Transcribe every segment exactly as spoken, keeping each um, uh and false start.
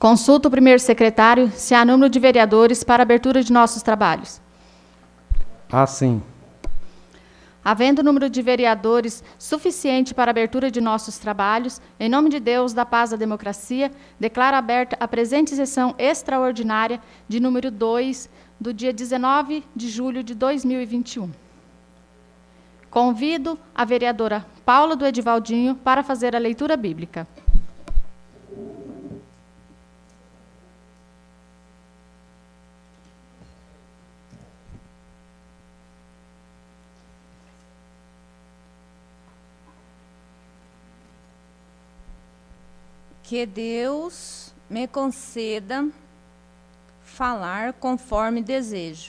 Consulta o primeiro secretário se há número de vereadores para abertura de nossos trabalhos. Ah, sim. Havendo número de vereadores suficiente para a abertura de nossos trabalhos, em nome de Deus, da paz e da democracia, declaro aberta a presente sessão extraordinária de número dois, do dia dezenove de julho de dois mil e vinte e um. Convido a vereadora Paula do Edivaldinho para fazer a leitura bíblica. Que Deus me conceda falar conforme desejo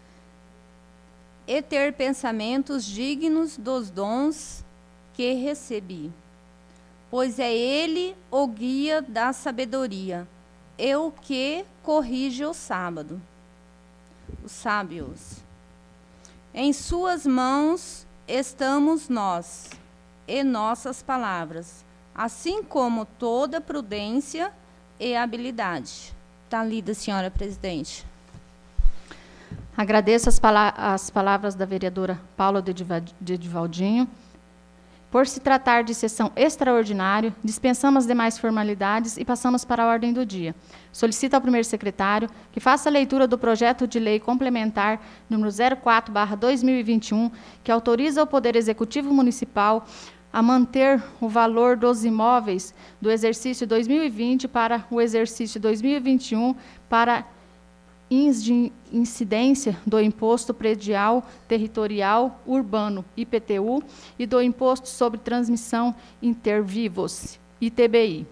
e ter pensamentos dignos dos dons que recebi, pois é Ele o guia da sabedoria e o que corrige o sábado, os sábios. Em suas mãos estamos nós e nossas palavras, assim como toda prudência e habilidade. Está lida, senhora presidente. Agradeço as, pala as palavras da vereadora Paula de Edivaldinho. Por se tratar de sessão extraordinária, dispensamos as demais formalidades e passamos para a ordem do dia. Solicito ao primeiro secretário que faça a leitura do projeto de lei complementar número zero quatro barra dois mil e vinte e um, que autoriza o Poder Executivo Municipal a manter o valor dos imóveis do exercício dois mil e vinte para o exercício dois mil e vinte e um para incidência do Imposto Predial Territorial Urbano, I P T U, e do Imposto sobre Transmissão Intervivos, I T B I.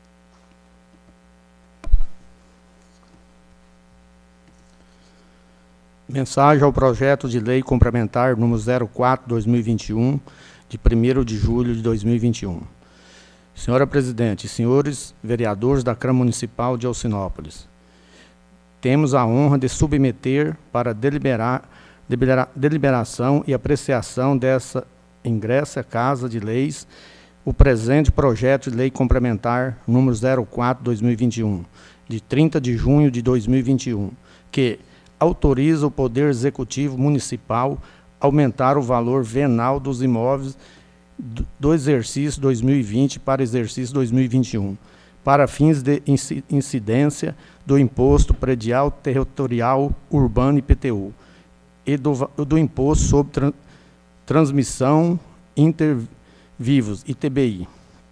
Mensagem ao projeto de lei complementar número zero quatro barra dois mil e vinte e um, de primeiro de julho de dois mil e vinte e um. Senhora Presidente, senhores vereadores da Câmara Municipal de Alcinópolis, temos a honra de submeter para deliberar, delibera, deliberação e apreciação dessa ingressa Casa de Leis o presente projeto de lei complementar número zero quatro barra dois mil e vinte e um, de trinta de junho de dois mil e vinte e um, que autoriza o Poder Executivo Municipal aumentar o valor venal dos imóveis do exercício dois mil e vinte para o exercício dois mil e vinte e um, para fins de incidência do Imposto Predial Territorial Urbano I P T U e do, do Imposto sobre tra, Transmissão Intervivos I T B I.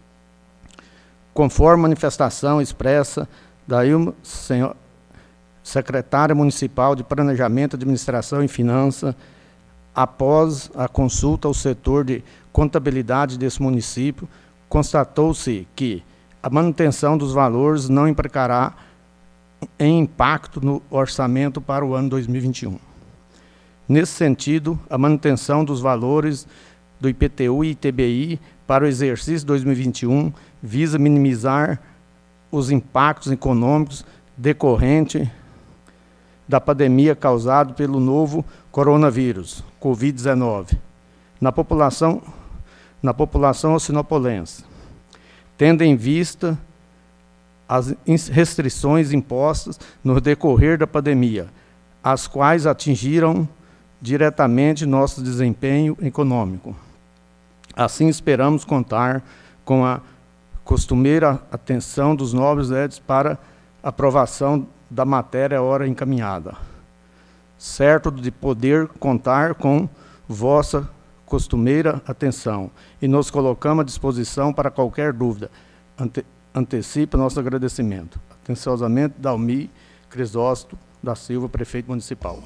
Conforme manifestação expressa da Ilma, senhor, secretária municipal de Planejamento, Administração e Finanças, após a consulta ao setor de contabilidade desse município, constatou-se que a manutenção dos valores não implicará em impacto no orçamento para o ano dois mil e vinte e um. Nesse sentido, a manutenção dos valores do I P T U e I T B I para o exercício dois mil e vinte e um visa minimizar os impactos econômicos decorrentes da pandemia causada pelo novo coronavírus, Covid dezenove, na população, na população alcinopolense, tendo em vista as restrições impostas no decorrer da pandemia, as quais atingiram diretamente nosso desempenho econômico. Assim, esperamos contar com a costumeira atenção dos nobres editores para aprovação da matéria ora encaminhada, certo de poder contar com vossa costumeira atenção, e nos colocamos à disposição para qualquer dúvida. Ante, antecipa nosso agradecimento. Atenciosamente, Dalmi Crisóstomo da Silva, Prefeito Municipal.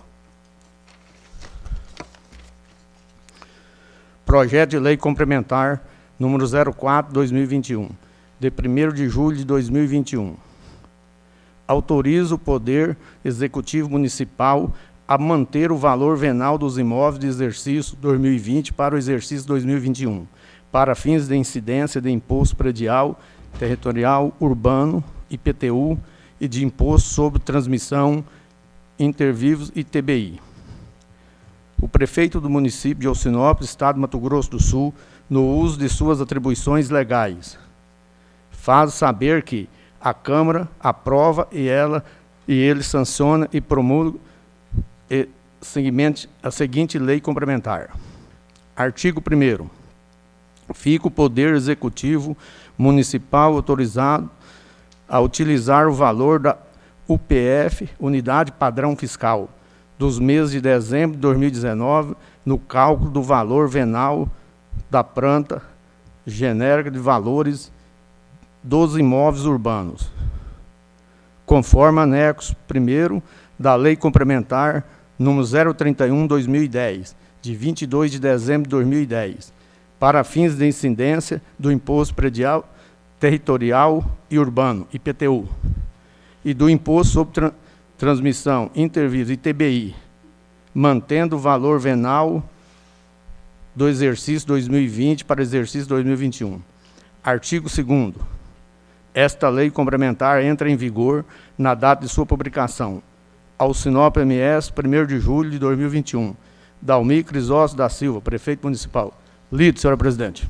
Projeto de Lei Complementar número zero quatro barra dois mil e vinte e um, de primeiro de julho de dois mil e vinte e um. Autoriza o Poder Executivo Municipal a manter o valor venal dos imóveis de exercício dois mil e vinte para o exercício dois mil e vinte e um, para fins de incidência de Imposto Predial Territorial Urbano, I P T U, e de Imposto sobre Transmissão Intervivos, I T B I. O prefeito do município de Alcinópolis, Estado de Mato Grosso do Sul, no uso de suas atribuições legais, faz saber que, A Câmara aprova e, ela, e ele sanciona e promulga e, seguinte, a seguinte lei complementar. Artigo primeiro. Fica o Poder Executivo Municipal autorizado a utilizar o valor da U P F, Unidade Padrão Fiscal, dos meses de dezembro de dois mil e dezenove, no cálculo do valor venal da planta genérica de valores dos imóveis urbanos, conforme anexo primeiro da Lei Complementar número zero trinta e um barra dois mil e dez, de vinte e dois de dezembro de dois mil e dez, para fins de incidência do Imposto Predial, Territorial e Urbano, I P T U, e do Imposto sobre Tra Transmissão Intervista, I T B I, mantendo o valor venal do exercício dois mil e vinte para o exercício dois mil e vinte e um. Artigo segundo. Esta lei complementar entra em vigor na data de sua publicação. Ao Sinop M S, primeiro de julho de dois mil e vinte e um. Dalmir Crisóstomo da Silva, prefeito municipal. Lido, senhora presidente.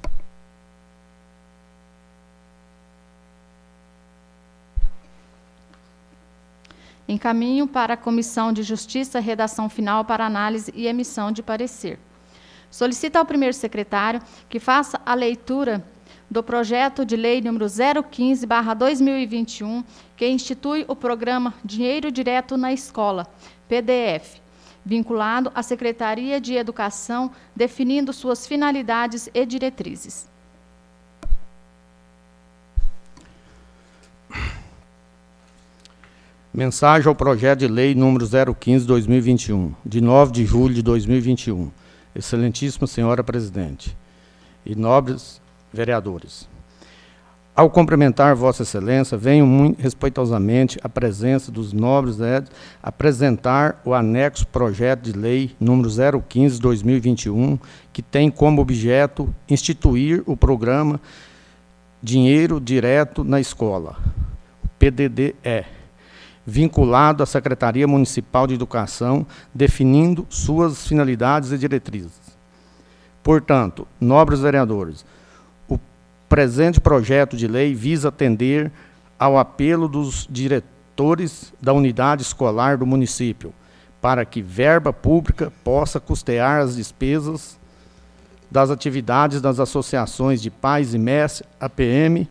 Encaminho para a Comissão de Justiça redação final para análise e emissão de parecer. Solicito ao primeiro secretário que faça a leitura do projeto de lei número zero quinze barra dois mil e vinte e um, que institui o programa Dinheiro Direto na Escola, P D F, vinculado à Secretaria de Educação, definindo suas finalidades e diretrizes. Mensagem ao projeto de lei número zero quinze barra dois mil e vinte e um, de nove de julho de dois mil e vinte e um. Excelentíssima senhora presidente e nobres vereadores. Ao cumprimentar Vossa Excelência, venho muito respeitosamente à presença dos nobres vereadores apresentar o anexo projeto de lei número zero quinze barra dois mil e vinte e um, que tem como objeto instituir o programa Dinheiro Direto na Escola, P D D E, vinculado à Secretaria Municipal de Educação, definindo suas finalidades e diretrizes. Portanto, nobres vereadores, o presente projeto de lei visa atender ao apelo dos diretores da unidade escolar do município, para que verba pública possa custear as despesas das atividades das associações de pais e mestres, A P M,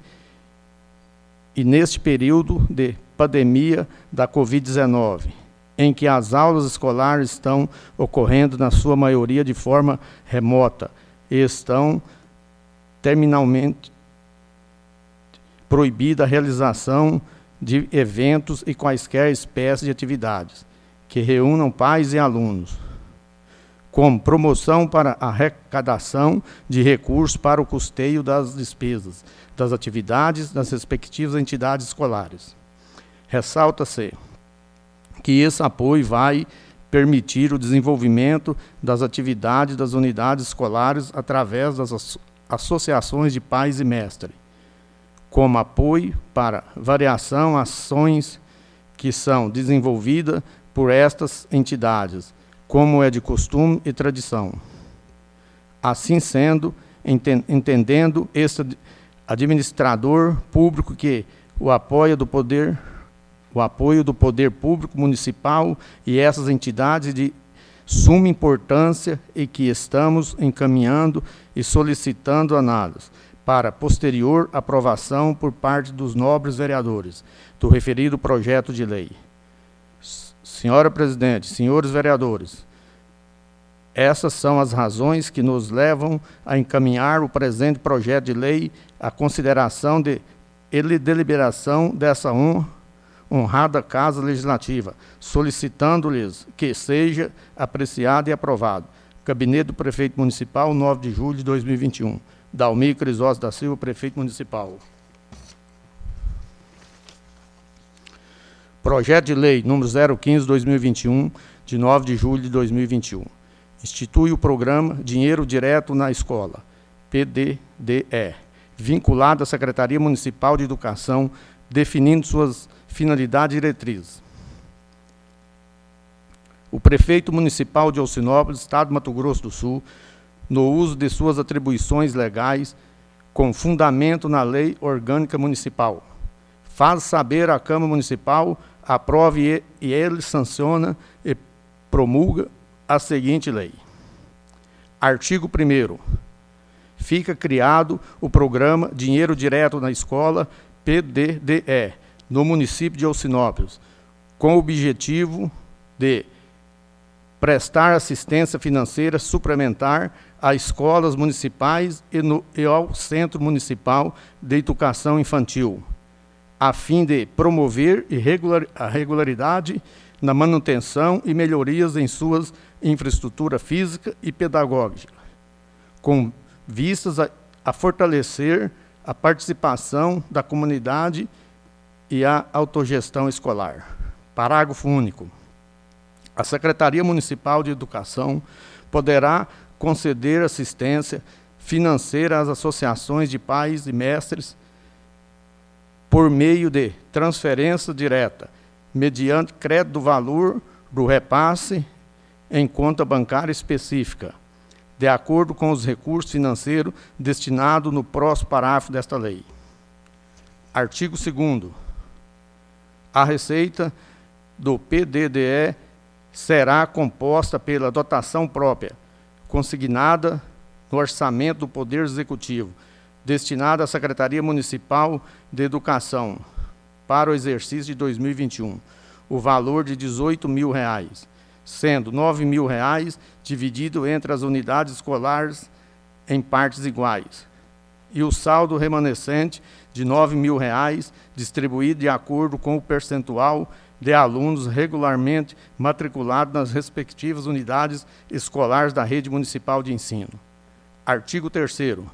e neste período de pandemia da Covid dezenove, em que as aulas escolares estão ocorrendo, na sua maioria, de forma remota, e estão terminalmente proibida a realização de eventos e quaisquer espécies de atividades que reúnam pais e alunos, como promoção para a arrecadação de recursos para o custeio das despesas das atividades das respectivas entidades escolares. Ressalta-se que esse apoio vai permitir o desenvolvimento das atividades das unidades escolares através das associações de pais e mestres, como apoio para variação, ações que são desenvolvidas por estas entidades, como é de costume e tradição. Assim sendo, entendendo este administrador público que o apoio do poder, o apoio do poder público municipal e essas entidades de suma importância e que estamos encaminhando e solicitando análise para posterior aprovação por parte dos nobres vereadores do referido projeto de lei. Senhora presidente, senhores vereadores, essas são as razões que nos levam a encaminhar o presente projeto de lei à consideração de deliberação dessa honra, honrada Casa Legislativa, solicitando-lhes que seja apreciado e aprovado. Gabinete do Prefeito Municipal, nove de julho de dois mil e vinte e um. Dalmir Crisóstomo da Silva, Prefeito Municipal. Projeto de Lei número zero quinze barra dois mil e vinte e um, de nove de julho de dois mil e vinte e um. Institui o programa Dinheiro Direto na Escola, P D D E, vinculado à Secretaria Municipal de Educação, definindo suas finalidades e diretrizes. O prefeito municipal de Alcinópolis, Estado de Mato Grosso do Sul, no uso de suas atribuições legais, com fundamento na Lei Orgânica Municipal, faz saber à Câmara Municipal, aprove e, e ele sanciona e promulga a seguinte lei. Artigo primeiro. Fica criado o programa Dinheiro Direto na Escola, P D D E, no município de Alcinópolis, com o objetivo de prestar assistência financeira suplementar a escolas municipais e, no, e ao Centro Municipal de Educação Infantil, a fim de promover regular, a regularidade na manutenção e melhorias em suas infraestrutura física e pedagógica, com vistas a, a fortalecer a participação da comunidade e a autogestão escolar. Parágrafo único. A Secretaria Municipal de Educação poderá conceder assistência financeira às associações de pais e mestres por meio de transferência direta, mediante crédito do valor do repasse em conta bancária específica, de acordo com os recursos financeiros destinados no próximo parágrafo desta lei. Artigo segundo. A receita do P D D E será composta pela dotação própria, consignada no orçamento do Poder Executivo, destinada à Secretaria Municipal de Educação, para o exercício de dois mil e vinte e um, o valor de dezoito mil reais, sendo nove mil reais dividido entre as unidades escolares em partes iguais, e o saldo remanescente de nove mil reais distribuído de acordo com o percentual de alunos regularmente matriculados nas respectivas unidades escolares da rede municipal de ensino. Artigo terceiro.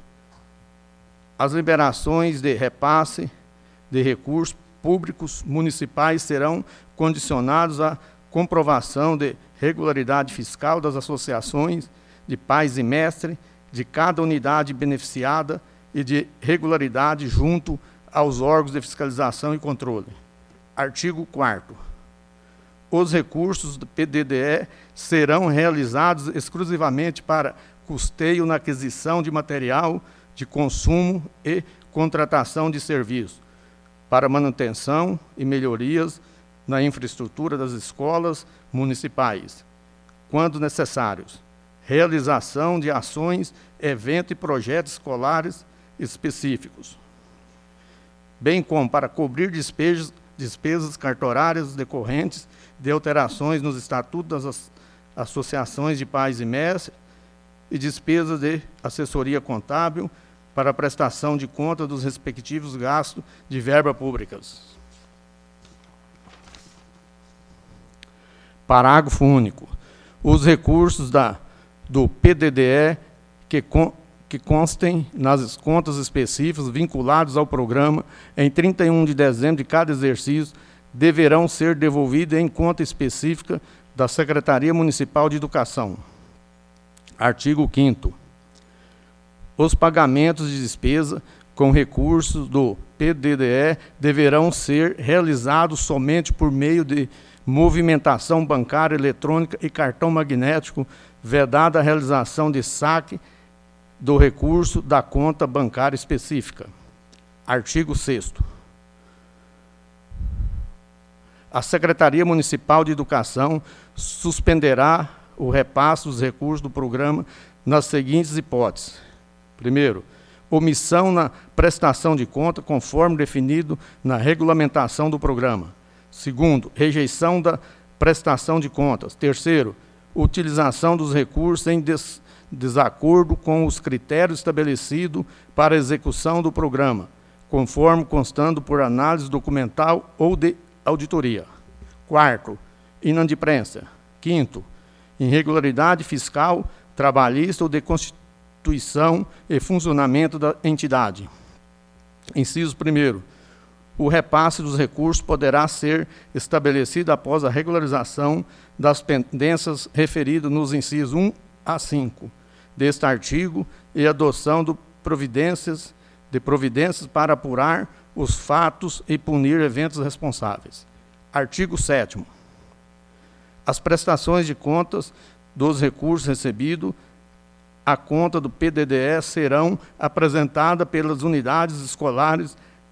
As liberações de repasse de recursos públicos municipais serão condicionados à comprovação de regularidade fiscal das associações de pais e mestres de cada unidade beneficiada e de regularidade junto aos órgãos de fiscalização e controle. Artigo quarto. Os recursos do P D D E serão realizados exclusivamente para custeio na aquisição de material de consumo e contratação de serviço, para manutenção e melhorias na infraestrutura das escolas municipais, quando necessários, realização de ações, eventos e projetos escolares específicos, bem como para cobrir despesas, despesas cartorárias decorrentes de alterações nos estatutos das associações de pais e mestres e despesas de assessoria contábil para a prestação de conta dos respectivos gastos de verba públicas. Parágrafo único. Os recursos da, do P D D E que, con, que constem nas contas específicas vinculados ao programa em trinta e um de dezembro de cada exercício deverão ser devolvidos em conta específica da Secretaria Municipal de Educação. Artigo quinto. Os pagamentos de despesa com recursos do P D D E deverão ser realizados somente por meio de movimentação bancária eletrônica e cartão magnético, vedada a realização de saque do recurso da conta bancária específica. Artigo sexto. A Secretaria Municipal de Educação suspenderá o repasse dos recursos do programa nas seguintes hipóteses. Primeiro, omissão na prestação de conta, conforme definido na regulamentação do programa. Segundo, rejeição da prestação de contas. Terceiro, utilização dos recursos em des desacordo com os critérios estabelecidos para a execução do programa, conforme constando por análise documental ou de auditoria. Quarto, inadimplência. Quinto, irregularidade fiscal, trabalhista ou de constituição e funcionamento da entidade. Inciso primeiro. O repasse dos recursos poderá ser estabelecido após a regularização das pendências referidas nos incisos um a cinco deste artigo e adoção de providências, de providências para apurar os fatos e punir eventos responsáveis. Artigo sétimo. As prestações de contas dos recursos recebidos à conta do P D D E serão apresentadas pelas unidades escolares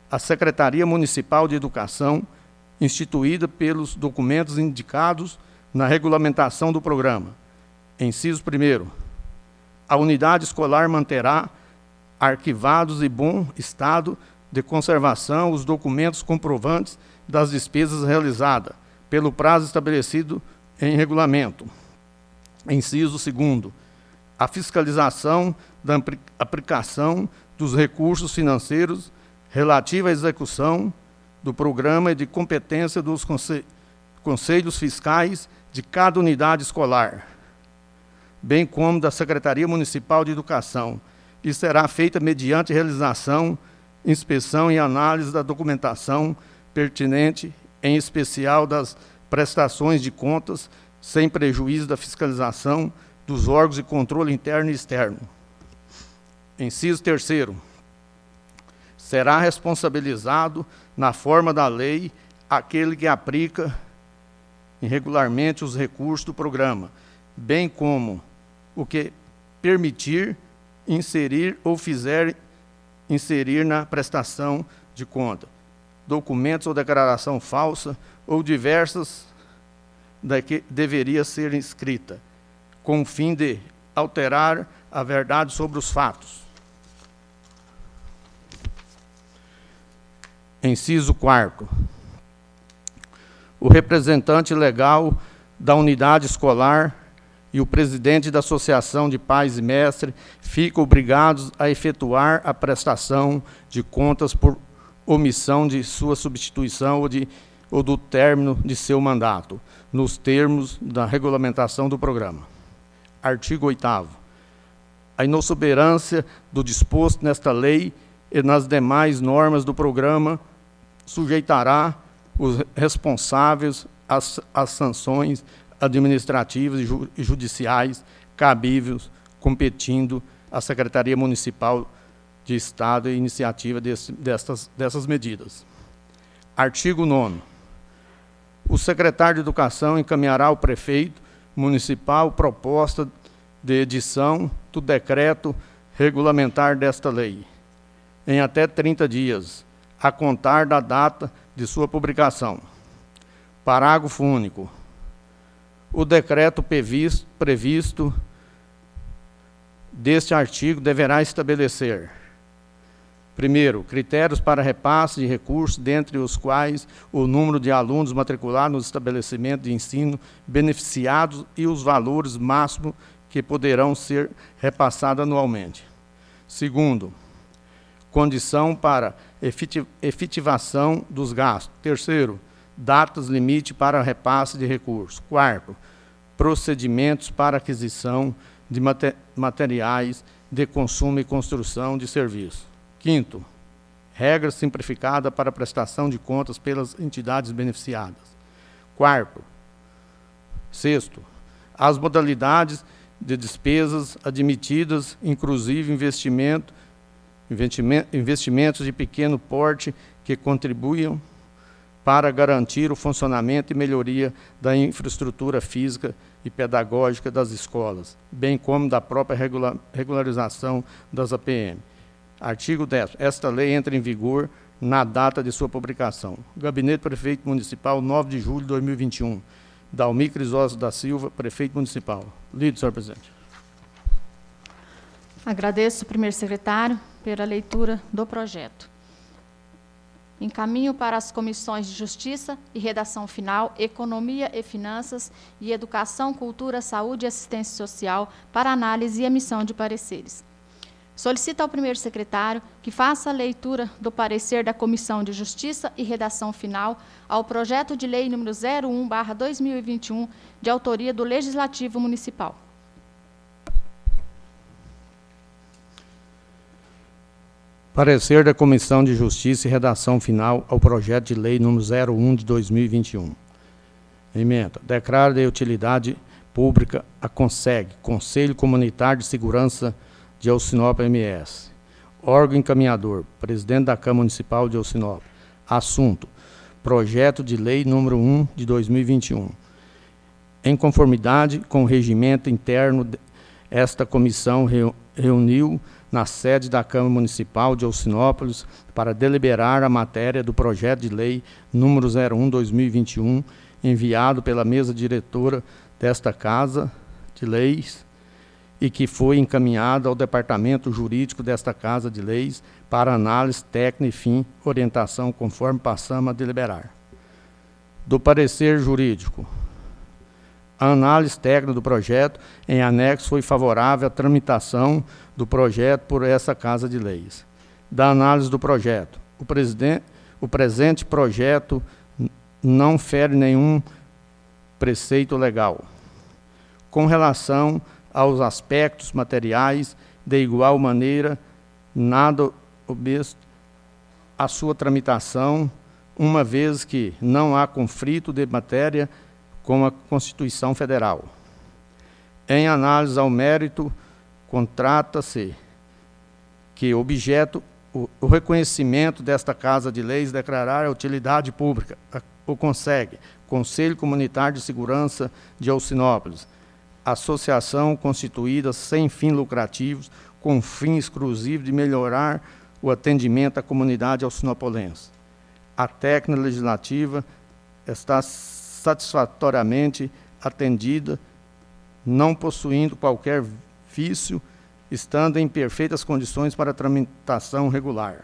a Secretaria Municipal de Educação, instituída pelos documentos indicados na regulamentação do programa. Inciso primeiro, a unidade escolar manterá arquivados em bom estado de conservação os documentos comprovantes das despesas realizadas, pelo prazo estabelecido em regulamento. Inciso segundo, a fiscalização da aplicação dos recursos financeiros relativa à execução do programa e de competência dos conse- conselhos fiscais de cada unidade escolar, bem como da Secretaria Municipal de Educação, e será feita mediante realização, inspeção e análise da documentação pertinente, em especial das prestações de contas, sem prejuízo da fiscalização dos órgãos de controle interno e externo. Inciso terceiro, será responsabilizado, na forma da lei, aquele que aplica irregularmente os recursos do programa, bem como o que permitir, inserir ou fizer inserir na prestação de conta documentos ou declaração falsa ou diversas da que deveria ser inscrita, com o fim de alterar a verdade sobre os fatos. Inciso quarto. O representante legal da unidade escolar e o presidente da Associação de Pais e Mestres ficam obrigados a efetuar a prestação de contas por omissão de sua substituição ou, de, ou do término de seu mandato, nos termos da regulamentação do programa. Artigo oitavo. A inossoberância do disposto nesta lei e nas demais normas do programa sujeitará os responsáveis às, às sanções administrativas e, ju, e judiciais cabíveis, competindo à Secretaria Municipal de Estado e iniciativa desse, destas, dessas medidas. Artigo nono. O secretário de Educação encaminhará ao prefeito municipal proposta de edição do decreto regulamentar desta lei, em até trinta dias, a contar da data de sua publicação. Parágrafo único. O decreto previsto, previsto deste artigo deverá estabelecer: primeiro, critérios para repasse de recursos, dentre os quais o número de alunos matriculados nos estabelecimentos de ensino beneficiados e os valores máximos que poderão ser repassados anualmente. Segundo, condição para efetivação dos gastos. Terceiro, datas limite para repasse de recursos. Quarto, procedimentos para aquisição de materiais de consumo e construção de serviços. Quinto, regra simplificada para prestação de contas pelas entidades beneficiadas. Quarto, sexto, as modalidades de despesas admitidas, inclusive investimento, investimentos de pequeno porte que contribuam para garantir o funcionamento e melhoria da infraestrutura física e pedagógica das escolas, bem como da própria regula- regularização das A P M. Artigo décimo. Esta lei entra em vigor na data de sua publicação. Gabinete Prefeito Municipal, nove de julho de dois mil e vinte e um. Dalmi Crisóstomo da Silva, Prefeito Municipal. Lido, senhor presidente. Agradeço, primeiro secretário, pela leitura do projeto. Encaminho para as comissões de Justiça e Redação Final, Economia e Finanças e Educação, Cultura, Saúde e Assistência Social para análise e emissão de pareceres. Solicito ao primeiro secretário que faça a leitura do parecer da Comissão de Justiça e Redação Final ao projeto de lei número zero um barra dois mil e vinte e um, de autoria do Legislativo Municipal. Parecer da Comissão de Justiça e Redação Final ao projeto de lei número zero um de dois mil e vinte e um. Emenda. Declara de utilidade pública a CONSEG, Conselho Comunitário de Segurança de Alcinópolis M S. Órgão encaminhador, presidente da Câmara Municipal de Alcinópolis. Assunto: projeto de lei número um de dois mil e vinte e um. Em conformidade com o regimento interno, esta comissão reuniu na sede da Câmara Municipal de Alcinópolis para deliberar a matéria do projeto de lei número zero um barra dois mil e vinte e um, enviado pela mesa diretora desta Casa de Leis e que foi encaminhado ao Departamento Jurídico desta Casa de Leis para análise técnica e fim orientação, conforme passamos a deliberar. Do parecer jurídico. A análise técnica do projeto em anexo foi favorável à tramitação do projeto por essa Casa de Leis. Da análise do projeto, o, o presente projeto não fere nenhum preceito legal. Com relação aos aspectos materiais, de igual maneira, nada obsta à sua tramitação, uma vez que não há conflito de matéria com a Constituição Federal. Em análise ao mérito, contrata-se que objeto o, o reconhecimento desta Casa de Leis declarar a utilidade pública, a, o consegue Conselho Comunitário de Segurança de Alcinópolis, associação constituída sem fins lucrativos, com fim exclusivo de melhorar o atendimento à comunidade alcinopolense. A técnica legislativa está satisfatoriamente atendida, não possuindo qualquer vício, estando em perfeitas condições para tramitação regular.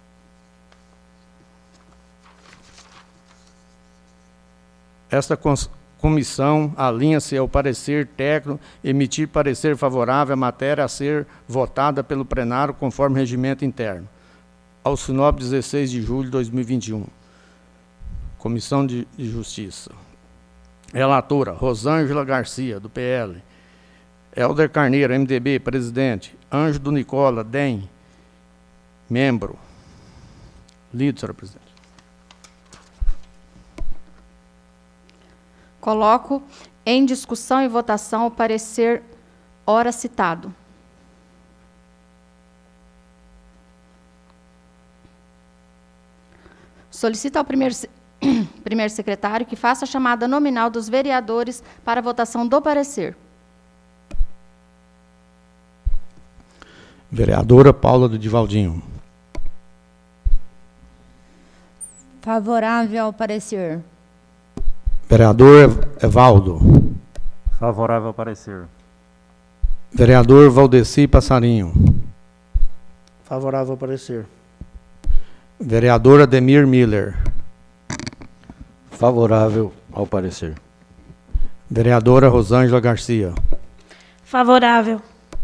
Esta comissão alinha-se ao parecer técnico, emitir parecer favorável à matéria a ser votada pelo plenário conforme regimento interno. Alcinópolis, dezesseis de julho de dois mil e vinte e um. Comissão de, de Justiça. Relatora, Rosângela Garcia, do P L. Helder Carneiro, M D B, presidente. Ângelo do Nicola, D E M, membro. Lido, senhora presidente. Coloco em discussão e votação o parecer ora citado. Solicito ao primeiro, primeiro secretário que faça a chamada nominal dos vereadores para a votação do parecer. Vereadora Paula do Divaldinho. Favorável ao parecer. Vereador Evaldo. Favorável ao parecer. Vereador Valdeci Passarinho. Favorável ao parecer. Vereador Ademir Miller. Favorável ao parecer. Vereadora Rosângela Garcia. Favorável.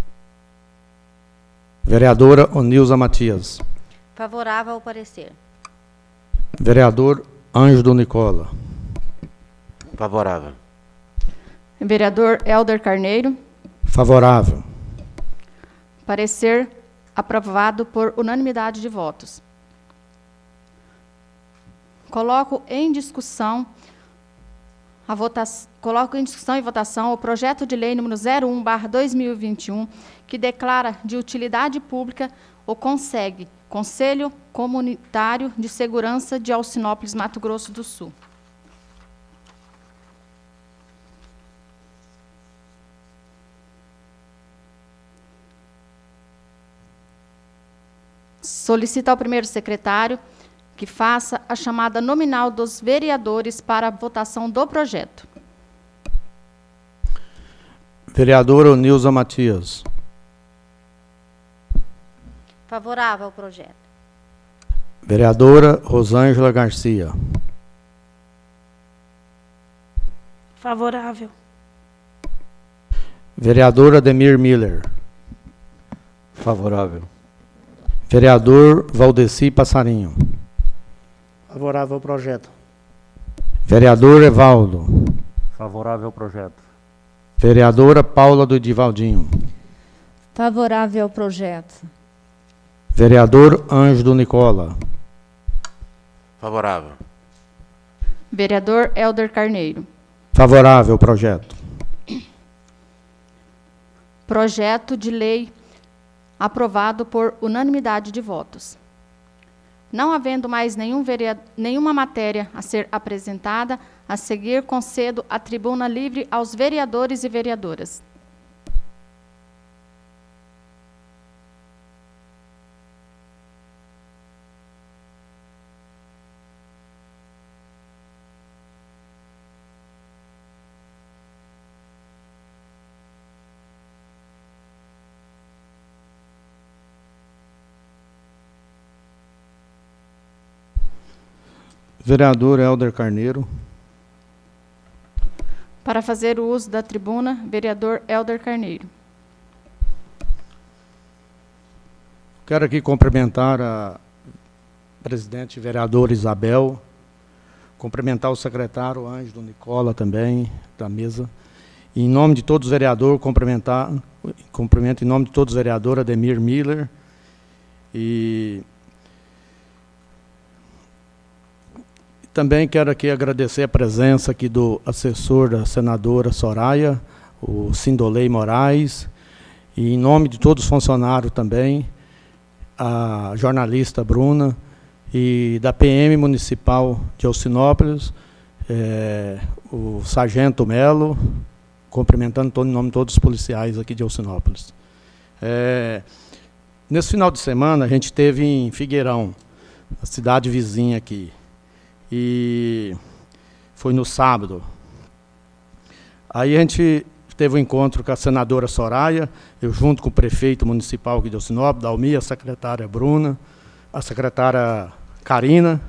Vereadora Onilza Matias. Favorável ao parecer. Vereador Ângelo do Nicola. Favorável. Vereador Helder Carneiro. Favorável. Parecer aprovado por unanimidade de votos. Coloco em discussão a votação, coloco em discussão e votação o projeto de lei número zero um barra dois mil e vinte e um, que declara de utilidade pública o CONSEG, Conselho Comunitário de Segurança de Alcinópolis, Mato Grosso do Sul. Solicito ao primeiro secretário que faça a chamada nominal dos vereadores para a votação do projeto. Vereadora Onilza Matias. Favorável ao projeto. Vereadora Rosângela Garcia. Favorável. Vereador Ademir Miller. Favorável. Vereador Valdeci Passarinho. Favorável ao projeto. Vereador Evaldo. Favorável ao projeto. Vereadora Paula do Divaldinho. Favorável ao projeto. Vereador Ângelo do Nicola. Favorável. Vereador Helder Carneiro. Favorável ao projeto. Projeto de lei aprovado por unanimidade de votos. Não havendo mais nenhum vereador, nenhuma matéria a ser apresentada, a seguir concedo a tribuna livre aos vereadores e vereadoras. Vereador Helder Carneiro. Para fazer o uso da tribuna, vereador Helder Carneiro. Quero aqui cumprimentar a presidente vereadora Isabel, cumprimentar o secretário Ângelo Nicola também, da mesa. E, em nome de todos os vereadores, cumprimentar, cumprimento em nome de todos os vereadores, Ademir Miller. E também quero aqui agradecer a presença aqui do assessor da senadora Soraya, o Sindolei Moraes, e em nome de todos os funcionários também, a jornalista Bruna, e da P M Municipal de Alcinópolis, é, o Sargento Melo, cumprimentando todo, em nome de todos os policiais aqui de Alcinópolis. É, nesse final de semana, a gente esteve em Figueirão, a cidade vizinha aqui, e foi no sábado. Aí a gente teve um encontro com a senadora Soraya, eu junto com o prefeito municipal aqui de Alcinópolis, Dalmi, a secretária Bruna, a secretária Karina,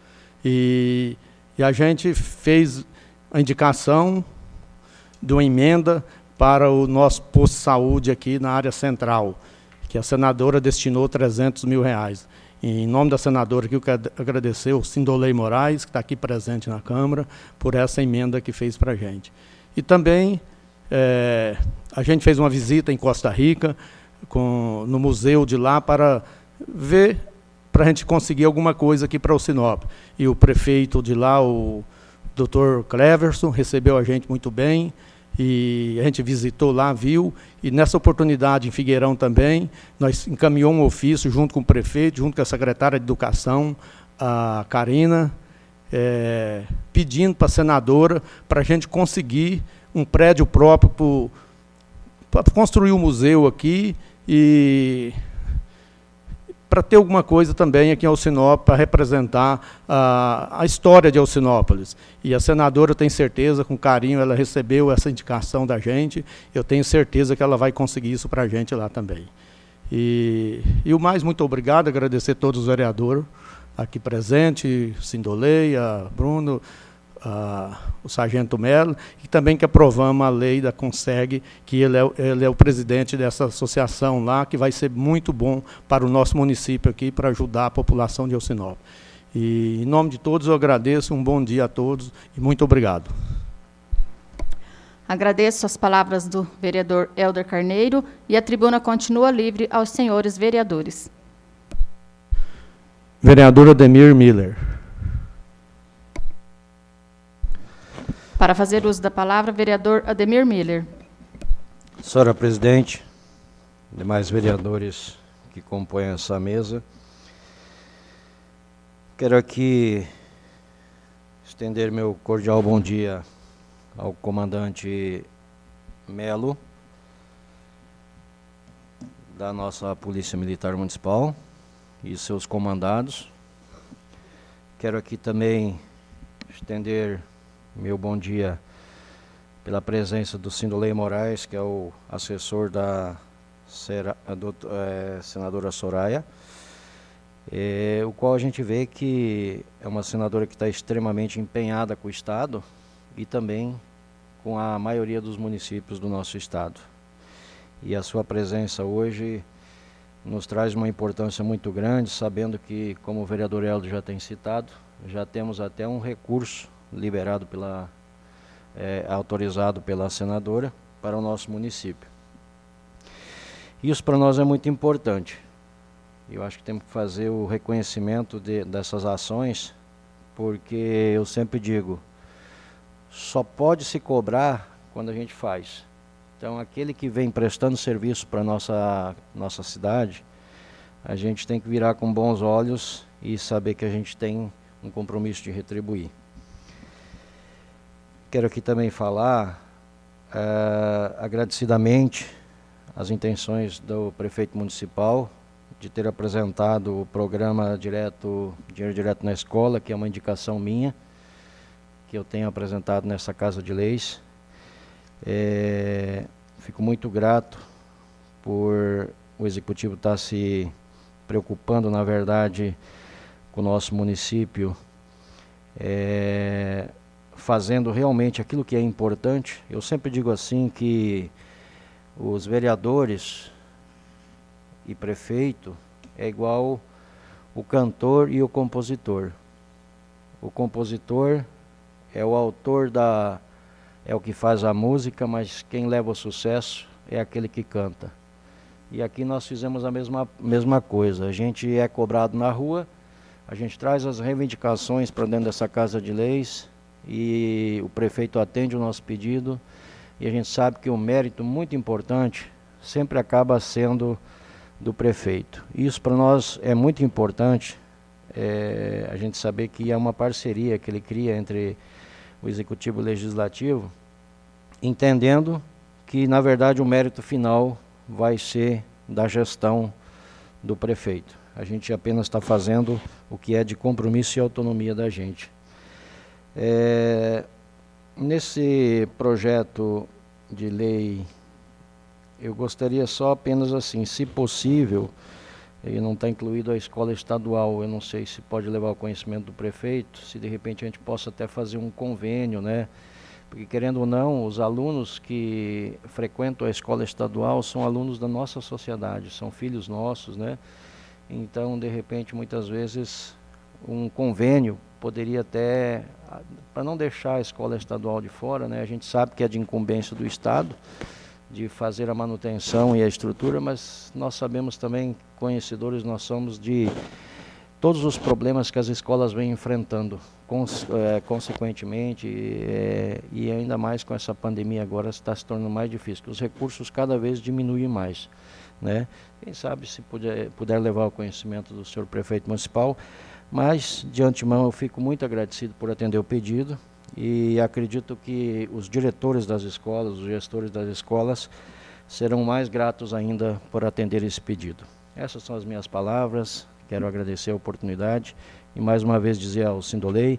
e, e a gente fez a indicação de uma emenda para o nosso posto de saúde aqui na área central, que a senadora destinou trezentos mil reais. E, em nome da senadora, aqui eu quero agradecer o Sindolei Moraes, que está aqui presente na Câmara, por essa emenda que fez para a gente. E também é, a gente fez uma visita em Costa Rica, com, no museu de lá, para ver, para a gente conseguir alguma coisa aqui para o Sinop. E o prefeito de lá, o doutor Cleverson, recebeu a gente muito bem, e a gente visitou lá, viu, e nessa oportunidade em Figueirão também, nós encaminhamos um ofício junto com o prefeito, junto com a secretária de Educação, a Karina, é, pedindo para a senadora para a gente conseguir um prédio próprio para construir um museu aqui e para ter alguma coisa também aqui em Alcinópolis, para representar a, a história de Alcinópolis. E a senadora, eu tenho certeza, com carinho, ela recebeu essa indicação da gente, eu tenho certeza que ela vai conseguir isso para a gente lá também. E, e o mais, muito obrigado, agradecer a todos os vereadores aqui presentes, Sindolei, a Bruno, a, o Sargento Melo, e também que aprovamos a lei da Conseg, que ele é, ele é o presidente dessa associação lá, que vai ser muito bom para o nosso município aqui, para ajudar a população de Alcinópolis. E, em nome de todos, eu agradeço, um bom dia a todos e muito obrigado. Agradeço as palavras do vereador Helder Carneiro e a tribuna continua livre aos senhores vereadores. Vereador Ademir Miller. Para fazer uso da palavra, vereador Ademir Miller. Senhora presidente, demais vereadores que compõem essa mesa, quero aqui estender meu cordial bom dia ao comandante Melo, da nossa Polícia Militar Municipal, e seus comandados. Quero aqui também estender meu bom dia pela presença do Sindolei Moraes, que é o assessor da Sera, do, é, senadora Soraya, é, o qual a gente vê que é uma senadora que está extremamente empenhada com o Estado e também com a maioria dos municípios do nosso Estado. E a sua presença hoje nos traz uma importância muito grande, sabendo que, como o vereador Helder já tem citado, já temos até um recurso liberado pela, é, autorizado pela senadora para o nosso município. Isso para nós é muito importante. Eu acho que temos que fazer o reconhecimento de, dessas ações, porque eu sempre digo, só pode se cobrar quando a gente faz. Então, aquele que vem prestando serviço para a nossa, nossa cidade, a gente tem que virar com bons olhos e saber que a gente tem um compromisso de retribuir. Quero aqui também falar, uh, agradecidamente, as intenções do prefeito municipal de ter apresentado o programa direto, Dinheiro Direto na Escola, que é uma indicação minha, que eu tenho apresentado nessa Casa de Leis. É, fico muito grato por o Executivo estar se preocupando, na verdade, com o nosso município, é, fazendo realmente aquilo que é importante. Eu sempre digo assim que os vereadores e prefeito é igual o cantor e o compositor. O compositor é o autor da... é o que faz a música, mas quem leva o sucesso é aquele que canta. E aqui nós fizemos a mesma, mesma coisa. A gente é cobrado na rua, a gente traz as reivindicações para dentro dessa Casa de Leis e o prefeito atende o nosso pedido. E a gente sabe que o mérito muito importante sempre acaba sendo do prefeito. Isso para nós é muito importante, é, a gente saber que é uma parceria que ele cria entre o Executivo e o Legislativo, entendendo que, na verdade, o mérito final vai ser da gestão do prefeito. A gente apenas está fazendo o que é de compromisso e autonomia da gente. É, nesse projeto de lei, eu gostaria só apenas assim, se possível, e não está incluído a escola estadual, eu não sei se pode levar ao conhecimento do prefeito, se de repente a gente possa até fazer um convênio, né? Porque querendo ou não, os alunos que frequentam a escola estadual são alunos da nossa sociedade, são filhos nossos, né? Então, de repente, muitas vezes, um convênio poderia até, para não deixar a escola estadual de fora, né? A gente sabe que é de incumbência do Estado, de fazer a manutenção e a estrutura, mas nós sabemos também, conhecedores nós somos de todos os problemas que as escolas vêm enfrentando, cons, é, consequentemente, é, e ainda mais com essa pandemia agora está se tornando mais difícil, que os recursos cada vez diminuem mais, né? Quem sabe se puder, puder levar ao conhecimento do senhor prefeito municipal, mas de antemão eu fico muito agradecido por atender o pedido, e acredito que os diretores das escolas, os gestores das escolas, serão mais gratos ainda por atender esse pedido. Essas são as minhas palavras, quero agradecer a oportunidade e mais uma vez dizer ao Sindolei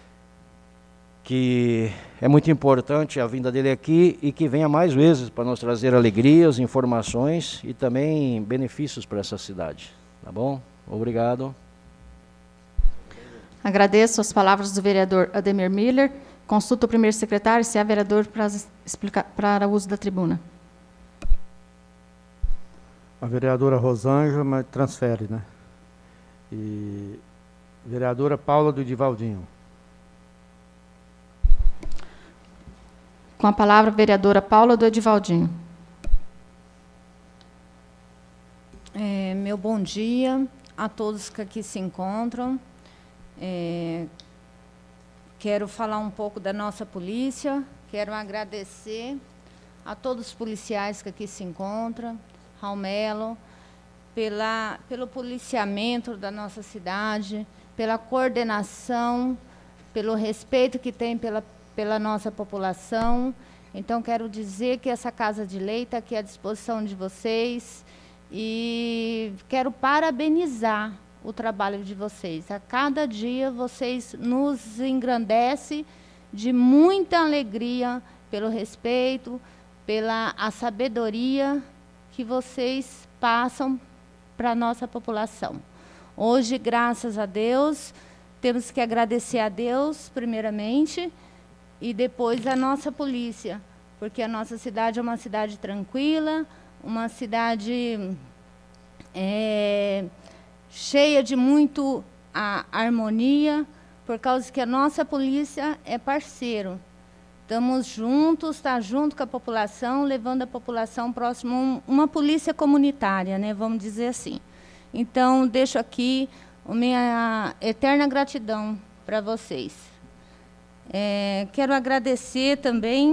que é muito importante a vinda dele aqui e que venha mais vezes para nos trazer alegrias, informações e também benefícios para essa cidade. Tá bom? Obrigado. Agradeço as palavras do vereador Ademir Miller. Consulto o primeiro secretário se há vereador para, explicar, para o uso da tribuna. A vereadora Rosângela, mas transfere, né? E vereadora Paula do Edivaldinho. Com a palavra, a vereadora Paula do Edivaldinho. É, meu bom dia a todos que aqui se encontram. É, quero falar um pouco da nossa polícia, quero agradecer a todos os policiais que aqui se encontram, Raumelo, pela, pelo policiamento da nossa cidade, pela coordenação, pelo respeito que tem pela, pela nossa população. Então, quero dizer que essa Casa de Lei está aqui à disposição de vocês e quero parabenizar o trabalho de vocês. A cada dia vocês nos engrandecem de muita alegria pelo respeito, pela a sabedoria que vocês passam para a nossa população. Hoje, graças a Deus, temos que agradecer a Deus, primeiramente, e depois a nossa polícia, porque a nossa cidade é uma cidade tranquila, uma cidade é, cheia de muito a, harmonia, por causa que a nossa polícia é parceiro. Estamos juntos, está junto com a população, levando a população próximo a um, uma polícia comunitária, né, vamos dizer assim. Então, deixo aqui a minha eterna gratidão para vocês. É, quero agradecer também,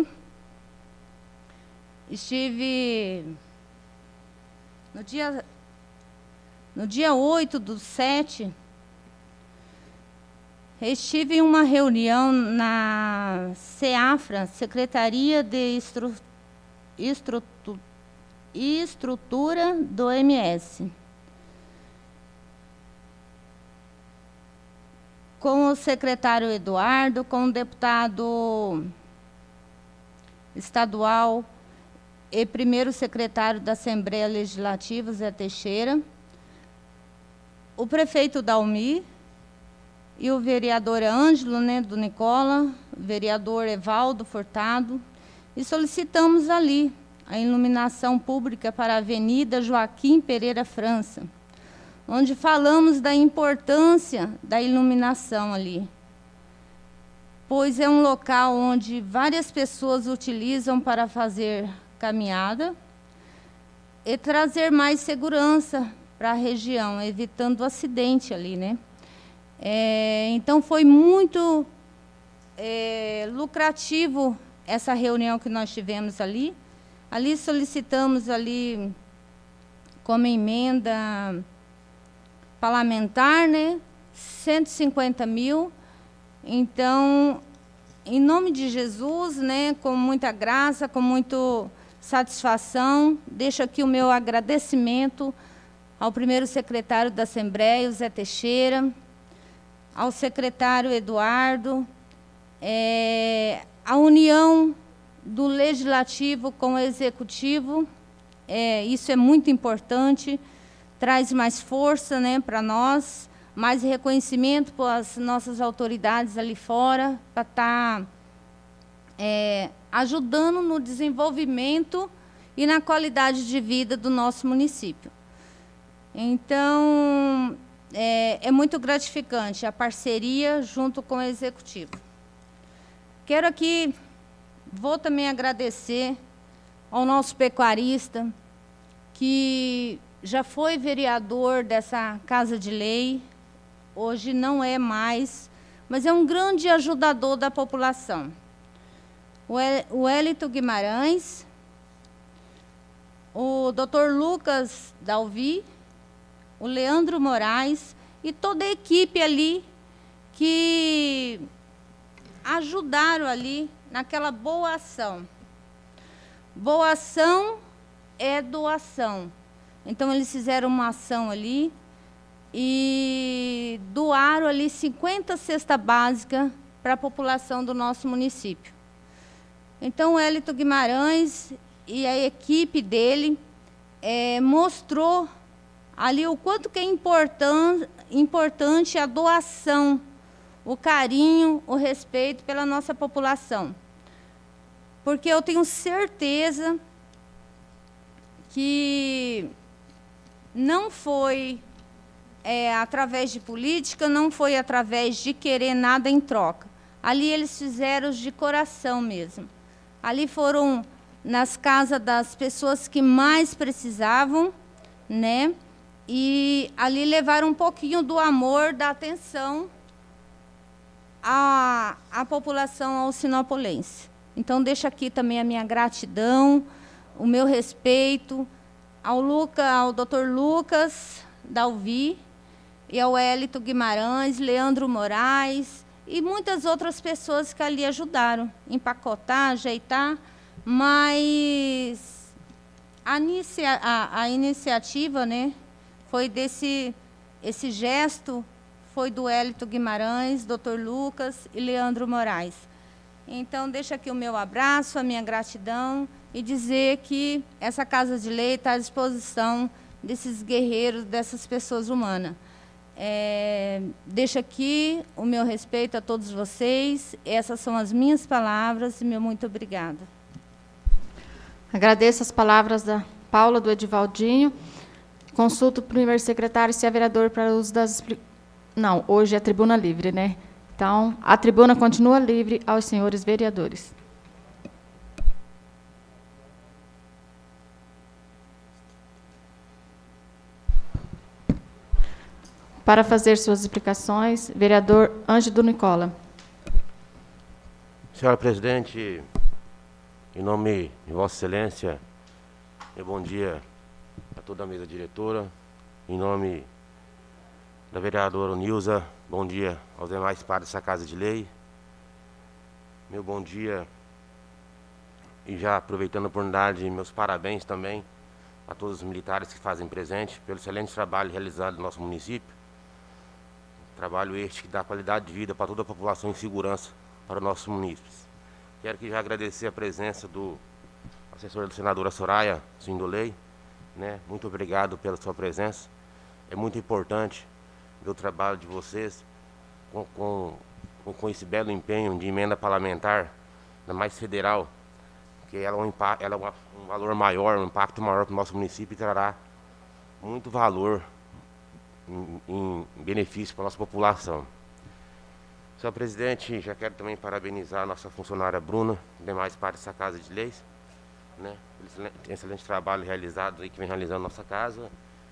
estive no dia... No dia oito do sete, estive em uma reunião na CEAFRA, Secretaria de Estru, Estru, Estrutura do M S, com o secretário Eduardo, com o deputado estadual e primeiro secretário da Assembleia Legislativa, Zé Teixeira, o prefeito Dalmi e o vereador Ângelo, né, do Nicola, o vereador Evaldo Furtado, e solicitamos ali a iluminação pública para a Avenida Joaquim Pereira França, onde falamos da importância da iluminação ali, pois é um local onde várias pessoas utilizam para fazer caminhada e trazer mais segurança para a região, evitando acidente ali, né? É, então, foi muito é, lucrativo essa reunião que nós tivemos ali. Ali solicitamos ali como emenda parlamentar, né, cento e cinquenta mil. Então, em nome de Jesus, né, com muita graça, com muita satisfação, deixo aqui o meu agradecimento ao primeiro secretário da Assembleia, o Zé Teixeira, ao secretário Eduardo, é, a união do Legislativo com o Executivo, é, isso é muito importante, traz mais força, né, para nós, mais reconhecimento para as nossas autoridades ali fora, para estar é, ajudando no desenvolvimento e na qualidade de vida do nosso município. Então, é, é muito gratificante a parceria junto com o Executivo. Quero aqui, vou também agradecer ao nosso pecuarista, que já foi vereador dessa Casa de Lei, hoje não é mais, mas é um grande ajudador da população. O Wellington Guimarães, o doutor Lucas Dalvi, o Leandro Moraes e toda a equipe ali que ajudaram ali naquela boa ação. Boa ação é doação. Então, eles fizeram uma ação ali e doaram ali cinquenta cestas básicas para a população do nosso município. Então, o Wellington Guimarães e a equipe dele é, mostrou ali o quanto que é importan- importante a doação, o carinho, o respeito pela nossa população. Porque eu tenho certeza que não foi é, através de política, não foi através de querer nada em troca. Ali eles fizeram de coração mesmo. Ali foram nas casas das pessoas que mais precisavam, né? E ali levaram um pouquinho do amor, da atenção à, à população alcinopolense. Então, deixo aqui também a minha gratidão, o meu respeito ao, Luca, ao doutor Lucas Dalvi e ao Wellington Guimarães, Leandro Moraes e muitas outras pessoas que ali ajudaram a empacotar, ajeitar, mas a, inicia, a, a iniciativa, né, foi desse esse gesto, foi do Wellington Guimarães, doutor Lucas e Leandro Moraes. Então, deixo aqui o meu abraço, a minha gratidão e dizer que essa Casa de Lei está à disposição desses guerreiros, dessas pessoas humanas. É, deixo aqui o meu respeito a todos vocês. Essas são as minhas palavras e meu muito obrigada. Agradeço as palavras da Paula, do Edivaldinho. Consulto o primeiro secretário se é vereador para uso das... Não, hoje é tribuna livre, né? Então, a tribuna continua livre aos senhores vereadores. Para fazer suas explicações, vereador Ângelo Nicola. Senhora presidente, em nome de Vossa Excelência, meu bom dia a toda a mesa diretora. Em nome da vereadora Nilza, bom dia aos demais pares dessa Casa de Lei. Meu bom dia, e já aproveitando a oportunidade, meus parabéns também a todos os militares que fazem presente pelo excelente trabalho realizado no nosso município. Trabalho este que dá qualidade de vida para toda a população em segurança para os nossos munícipes. Quero aqui já agradecer a presença do assessor da senadora Soraya Sindolei, né? Muito obrigado pela sua presença. É muito importante ver o trabalho de vocês com, com, com esse belo empenho de emenda parlamentar, ainda mais federal, que ela é, um, impa- ela é uma, um valor maior, um impacto maior para o nosso município e trará muito valor em, em benefício para a nossa população. Senhor presidente, já quero também parabenizar a nossa funcionária Bruna, demais partes dessa Casa de Leis, né? Excelente, excelente trabalho realizado aí que vem realizando nossa casa.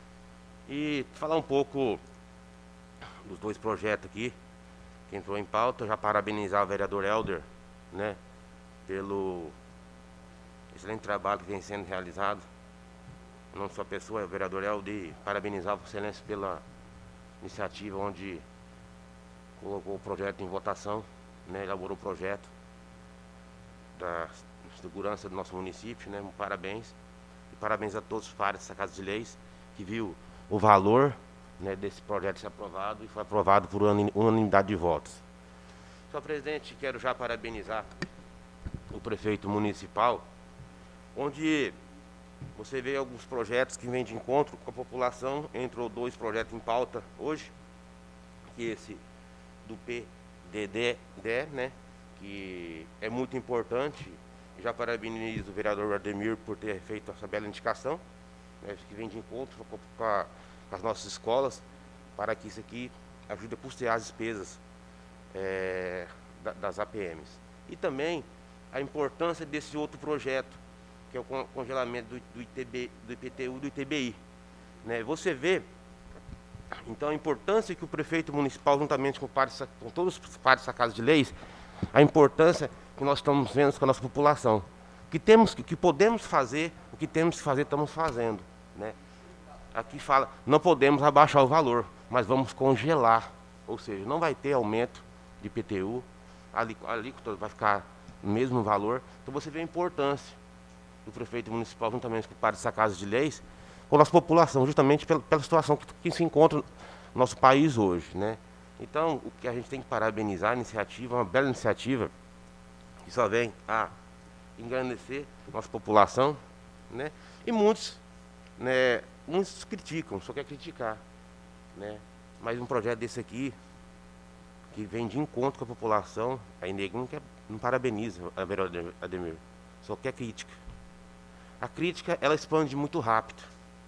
E falar um pouco dos dois projetos aqui, que entrou em pauta, já parabenizar o vereador Helder, né, pelo excelente trabalho que vem sendo realizado. Não só a pessoa, é o vereador Helder, e parabenizar a Excelência pela iniciativa onde colocou o projeto em votação, né, elaborou o projeto da segurança do nosso município, né, parabéns. E parabéns a todos os pares dessa Casa de Leis, que viu o valor, né, desse projeto ser aprovado e foi aprovado por unanimidade de votos. Senhor presidente, quero já parabenizar o prefeito municipal, onde você vê alguns projetos que vêm de encontro com a população. Entrou dois projetos em pauta hoje, que esse do P D D, né, que é muito importante. Já parabenizo o vereador Ademir por ter feito essa bela indicação, né, que vem de encontro com, a, com as nossas escolas, para que isso aqui ajude a custear as despesas é, da, das A P Ms. E também a importância desse outro projeto, que é o congelamento do, do, I T B, do I P T U e do I T B I. Né? Você vê, então, a importância que o prefeito municipal, juntamente com, pares, com todos os pares dessa Casa de Leis, a importância que nós estamos vendo com a nossa população. O que, temos, o que podemos fazer, o que temos que fazer, estamos fazendo. Né? Aqui fala, não podemos abaixar o valor, mas vamos congelar. Ou seja, não vai ter aumento de I P T U, a alíquota vai ficar no mesmo valor. Então você vê a importância do prefeito municipal, juntamente com o pares dessa Casa de Leis, com a nossa população, justamente pela, pela situação que, que se encontra no nosso país hoje. Né? Então, o que a gente tem que parabenizar a iniciativa, uma bela iniciativa, que só vem a engrandecer a nossa população, né? E muitos, né, muitos criticam, só quer criticar, né? Mas um projeto desse aqui, que vem de encontro com a população, aí ninguém não, quer, não parabeniza a vereadora Ademir, só quer crítica. A crítica, ela expande muito rápido.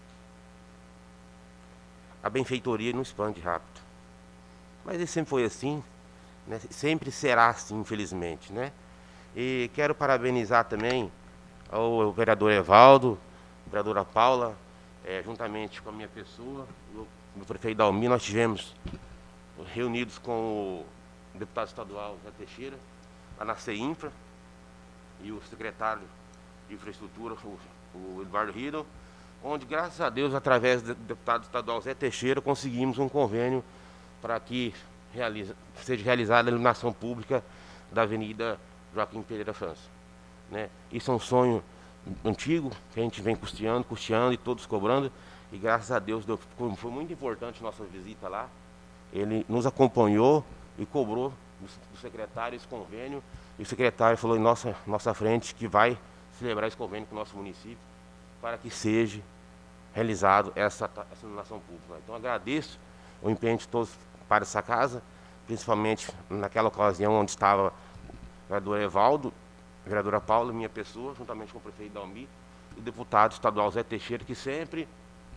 A benfeitoria não expande rápido. Mas ele sempre foi assim, né? Sempre será assim, infelizmente, né? E quero parabenizar também ao vereador Evaldo, a vereadora Paula, é, juntamente com a minha pessoa, o prefeito Dalmi. Nós tivemos reunidos com o deputado estadual Zé Teixeira, lá na CEINFRA, e o secretário de Infraestrutura, o, o Eduardo Riddle, onde, graças a Deus, através do deputado estadual Zé Teixeira, conseguimos um convênio para que realiza, seja realizada a iluminação pública da Avenida Joaquim Pereira França. Né? Isso é um sonho antigo, que a gente vem custeando, custeando e todos cobrando, e graças a Deus deu, foi muito importante a nossa visita lá. Ele nos acompanhou e cobrou do, do secretário esse convênio, e o secretário falou em nossa, nossa frente que vai celebrar esse convênio com o nosso município, para que seja realizado essa, essa iluminação pública. Então agradeço o empenho de todos para essa casa, principalmente naquela ocasião onde estava o vereador Evaldo, a vereadora Paula, minha pessoa, juntamente com o prefeito Dalmi, e o deputado estadual Zé Teixeira, que sempre,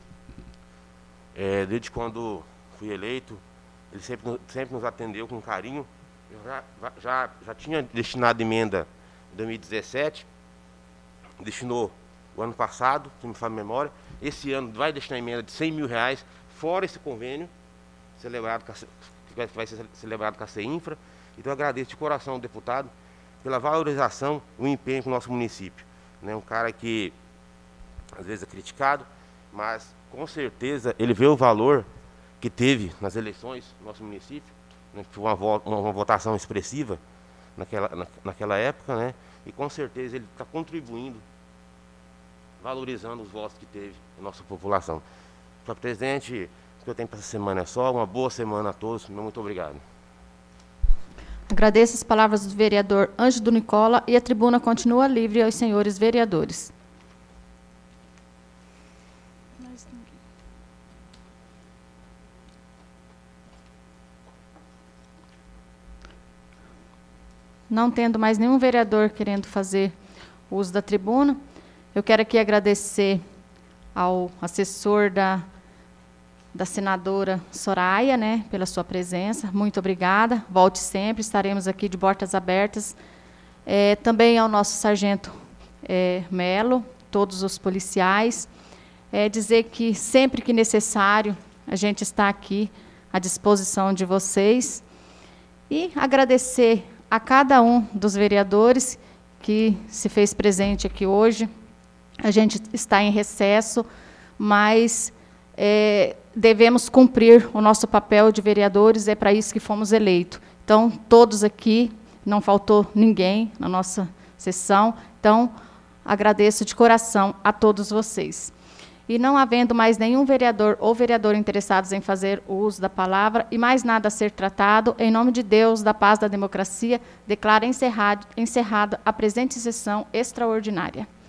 é, desde quando fui eleito, ele sempre, sempre nos atendeu com carinho. Eu já, já, já tinha destinado emenda em dois mil e dezessete, destinou o ano passado, se me faz memória. Esse ano vai destinar emenda de cem mil reais, fora esse convênio, celebrado com a, que vai ser celebrado com a CEINFRA. Então eu agradeço de coração ao deputado pela valorização e o empenho com o nosso município. Né? Um cara que às vezes é criticado, mas com certeza ele vê o valor que teve nas eleições do nosso município, né? Foi uma, vo uma, uma votação expressiva naquela, na, naquela época, né? E com certeza ele está contribuindo, valorizando os votos que teve a nossa população. Senhor presidente, o que eu tenho para essa semana é só. Uma boa semana a todos. Muito obrigado. Agradeço as palavras do vereador Ângelo Nicola e a tribuna continua livre aos senhores vereadores. não tendo mais nenhum vereador querendo fazer uso da tribuna, eu quero aqui agradecer ao assessor da, da senadora Soraya, né, pela sua presença. Muito obrigada. Volte sempre, estaremos aqui de portas abertas. É, também ao nosso sargento é, Melo, todos os policiais. É, dizer que sempre que necessário, a gente está aqui à disposição de vocês. E agradecer a cada um dos vereadores que se fez presente aqui hoje. A gente está em recesso, mas é, devemos cumprir o nosso papel de vereadores, é para isso que fomos eleitos. Então, todos aqui, não faltou ninguém na nossa sessão, então, agradeço de coração a todos vocês. E não havendo mais nenhum vereador ou vereadora interessados em fazer o uso da palavra e mais nada a ser tratado, em nome de Deus, da paz, da democracia, declaro encerrado, encerrada a presente sessão extraordinária.